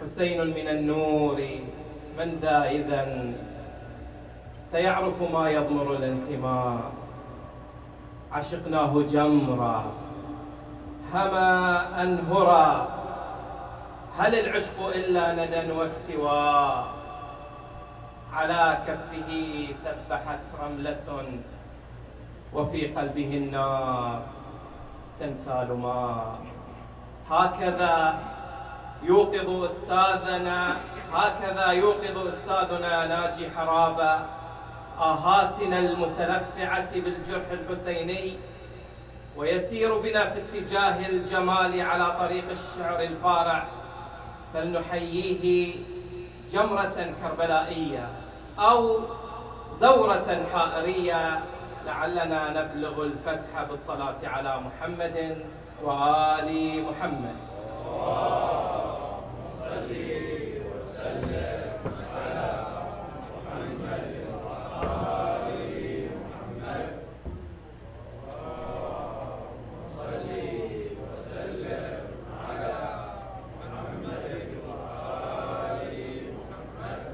حسين من النور من ذا إذن سيعرف ما يضمر الانتماء. عشقناه جمرا هما أنهرا، هل العشق إلا ندى واكتواء؟ على كفه سبحت رملة وفي قلبه النار تنثال ماء. هكذا يوقظ أستاذنا ناجي حرابة آهاتنا المتلفعة بالجرح الحسيني، ويسير بنا في اتجاه الجمال على طريق الشعر الفارع. فلنحييه جمرة كربلائية أو زورة حائرية، لعلنا نبلغ الفتح بالصلاة على محمد وآل محمد. اللهم صل وسلم على محمد وآل محمد. اللهم صل وسلم على محمد وآل محمد.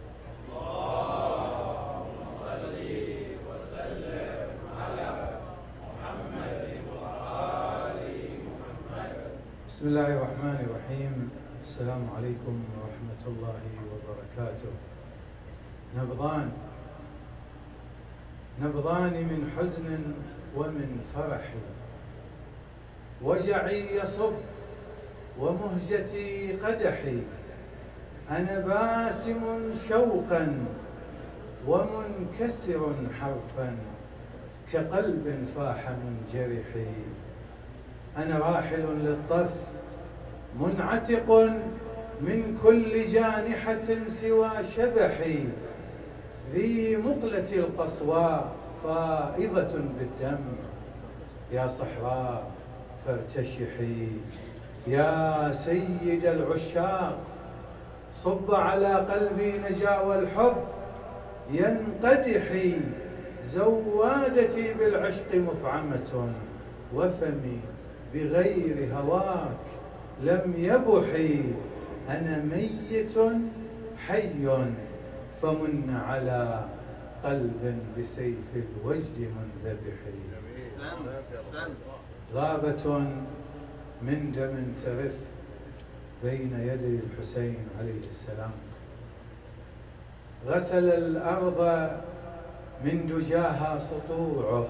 اللهم صل وسلم على محمد وآل محمد. بسم الله الرحمن الرحيم. السلام عليكم ورحمة الله وبركاته. نبضان من حزن ومن فرح، وجعي يصب ومهجتي قدحي. أنا باسم شوقا ومنكسر حرفا كقلب فاح منجرح. أنا راحل للطف منعتق من كل جانحة سوى شبحي. ذي مقلة القصواء فائضة بالدم، يا صحراء فارتشحي. يا سيد العشاق صب على قلبي نجاوى الحب ينقدحي. زوادتي بالعشق مفعمة وفمي بغير هواك لم يبحي. أنا ميت حي فمن على قلب بسيف الوجد منذبح. غابة من دم ترف بين يدي الحسين عليه السلام. غسل الأرض من دجاها سطوعه،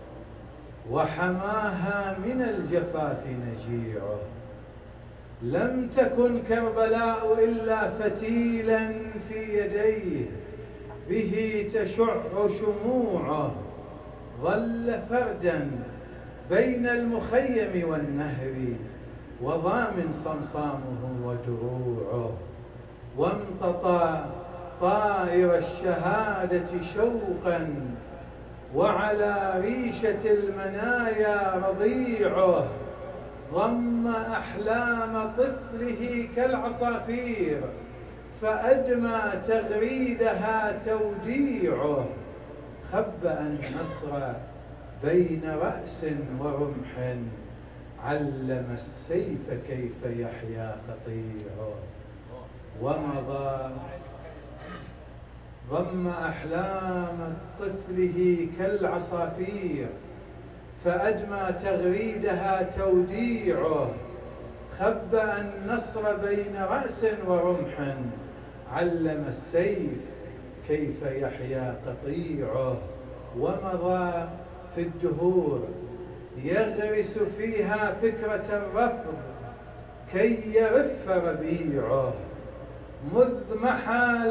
وحماها من الجفاف نجيعه. لم تكن كربلاء إلا فتيلا في يديه به تشع شموعه. ظل فردا بين المخيم والنهر وضام صمصامه ودروعه. وامتطى طائر الشهادة شوقا وعلى ريشة المنايا رضيعه. ضم أحلام طفله كالعصافير فأدمى تغريدها توديعه. خبأ النصر بين رأس ورمح، علم السيف كيف يحيا قطيعه. ومضى ضم أحلام طفله كالعصافير فأدمى تغريدها توديعه. خبأ النصر بين رأس ورمح، علم السيف كيف يحيا قطيعه. ومضى في الدهور يغرس فيها فكرة الرفض كي يرف ربيعه. مذ محى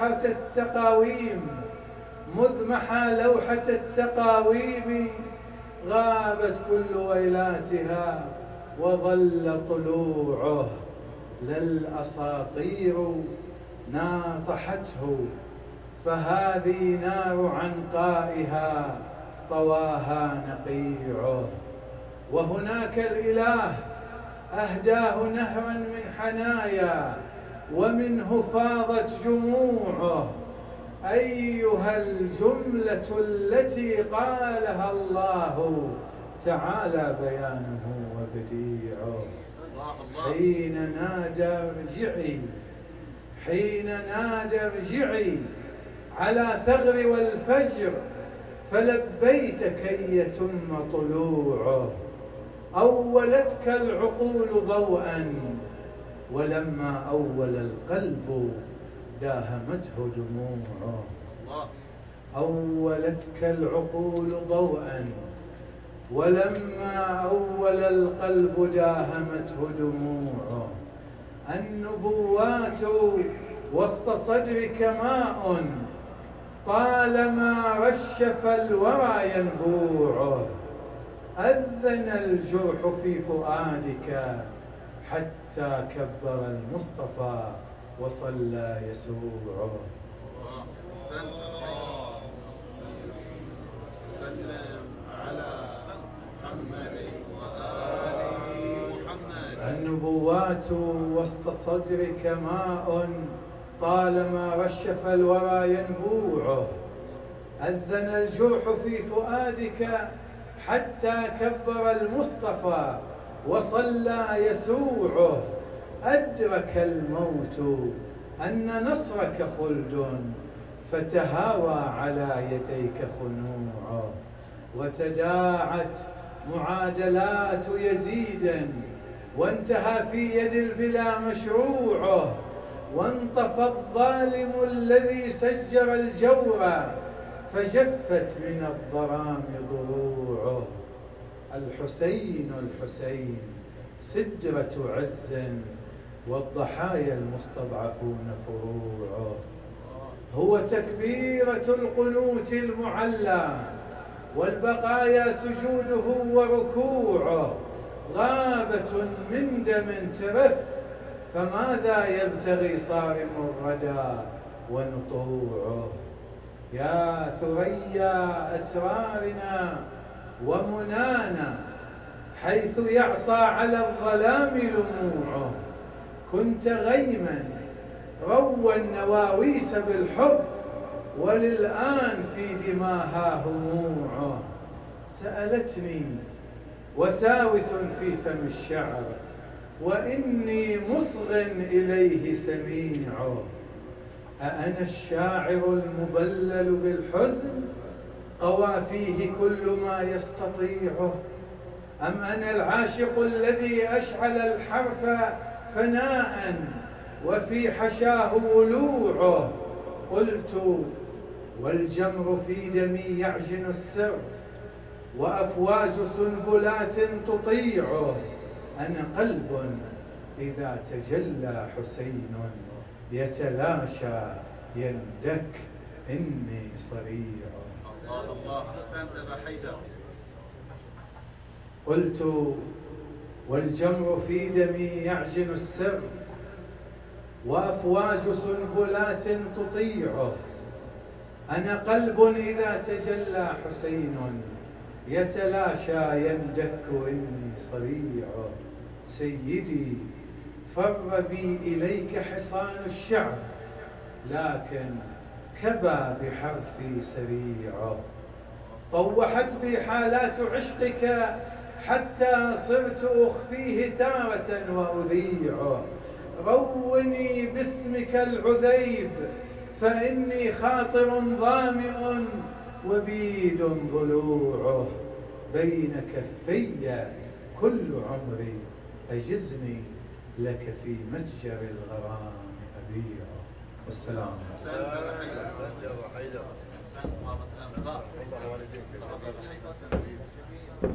لوحة التقاويم غابت كل ويلاتها وظل طلوعه. لا الأساطير ناطحته فهذه نار عنقائها طواها نقيعه. وهناك الإله أهداه نهرا من حنايا ومنه فاضت جموعه. أيها الجملة التي قالها الله تعالى بيانه وبديعه. حين نادى ارجعي حين نادى ارجعي على ثغر والفجر فلبيت كي يتم طلوعه. أولتك العقول ضوءا ولما أول القلب داهمته دموعه. أولتك العقول ضوءا ولما أول القلب داهمته دموعه. النبوات وسط صدرك ماء طالما رشف الورى ينبوعه. أذن الجرح في فؤادك حتى كبر المصطفى وصلى يسوعه. النبوات وسط صدرك ماء طالما رشف الورى ينبوعه. أذن الجرح في فؤادك حتى كبر المصطفى وصلى يسوعه. أدرك الموت أن نصرك خلد فتهاوى على يديك خنوعه. وتداعت معادلات يزيد وانتهى في يد البلا مشروعه. وانطفى الظالم الذي سجر الجور فجفت من الظلام ضروعه. الحسين الحسين سدرة عز والضحايا المستضعفون فروعه. هو تكبيرة القنوت المعلى والبقايا سجوده وركوعه. غابة من دم ترف فماذا يبتغي صارم الردى ونطوعه. يا ثريا أسرارنا ومنانا حيث يعصى على الظلام لموعه. كنت غيما روى النواويس بالحب وللآن في دماها هموعه. سألتني وساوس في فم الشعر وإني مصغ إليه سميعه. أأنا الشاعر المبلل بالحزن قوى فيه كل ما يستطيعه، أم أنا العاشق الذي أشعل الحرف فناء وفي حشاه ولوعه؟ قلت والجمر في دمي يعجن السر وأفواج سنبلات تطيعه. أنا قلب إذا تجلى حسين يتلاشى يندك إني صريع. الله أحسنت يا حيدر. قلت والجمر في دمي يعجن السر وأفواج سنبلات تطيعه. أنا قلب إذا تجلى حسين يتلاشى يندك إني صريع. سيدي فر بي إليك حصان الشعر لكن كبى بحرفي سريع. طوحت بي حالات عشقك حتى صرت أخفيه تارة وأذيع. روني باسمك العذيب فإني خاطر ظامئ وبيد ضلوعه. بين كفي كل عمري أجزني لك في متجر الغرام أبيع. والسلام عليكم.